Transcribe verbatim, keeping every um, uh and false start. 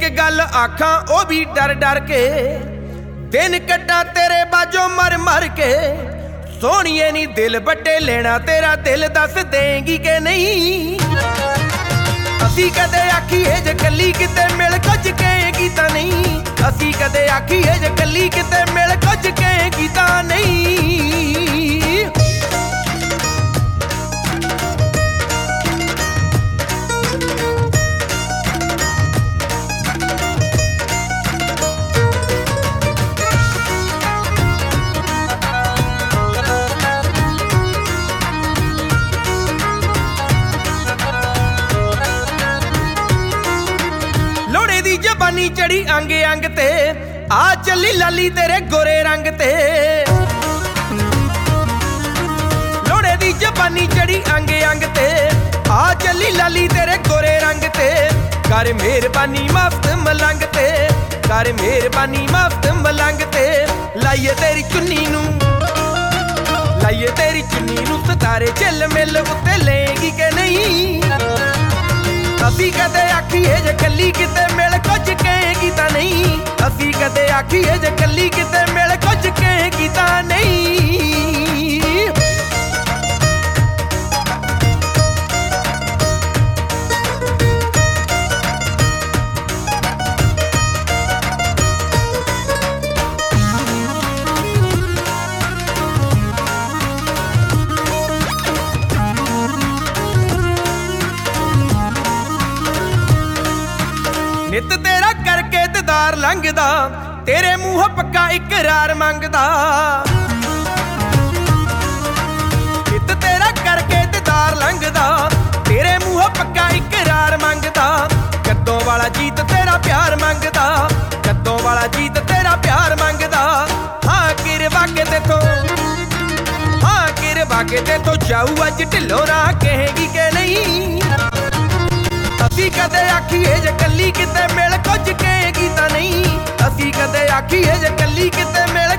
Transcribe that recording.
गल आखां ओ भी डर डर के, दिन कट्टा तेरे बाजों मर मर के। सोहणीए नी दिल बट्टे लेना तेरा दिल, दस देंगी के नहीं। असी कदे आखीए जे कली किते मिल कुछ कहेगी तां नहीं। असी कदे आखीए जे कली किते मिल कुछ कहेगी तां नहीं। जबानी चढ़ी अंग अंग ते, आ चली लाली तेरे गोरे रंग ते। लोड़े दी जबानी चढ़ी अंग अंग ते, आ चली लाली तेरे गोरे रंग ते। कर मेहरबानी मस्त मलंग ते, कर मेहरबानी मस्त मलंग ते। लाइए तेरी चुन्नी नू, लाइए तेरी चुन्नी नू सितारे झिल मिल उत्ते लेगी के नहीं। असी कदे आखीए जे कली किते मिल कुछ कहेगी तां नहीं। असी कदे आखीए जे कली किते मिल कुछ कहेगी तां नहीं। नित तेरा करके दीदार लंघदा, तेरे मूंह पक्का इकरार मंगदा। नित तेरा करके दीदार लंघदा, तेरे मूंह पक्का इकरार मंगदा। कद्दों वाला जीत तेरा प्यार मंगदा, कद्दों वाला जीत तेरा प्यार मंगदा। हाँ किरवा के तेथों, हाँ किरवा के तेथों जाऊ अज ढिल्लों ना कहेगी के नहीं। असी कदे आखीए जे कली किते मिल कुछ कहेगी तां नहीं। असी कदे आखीए जे कली किते मिल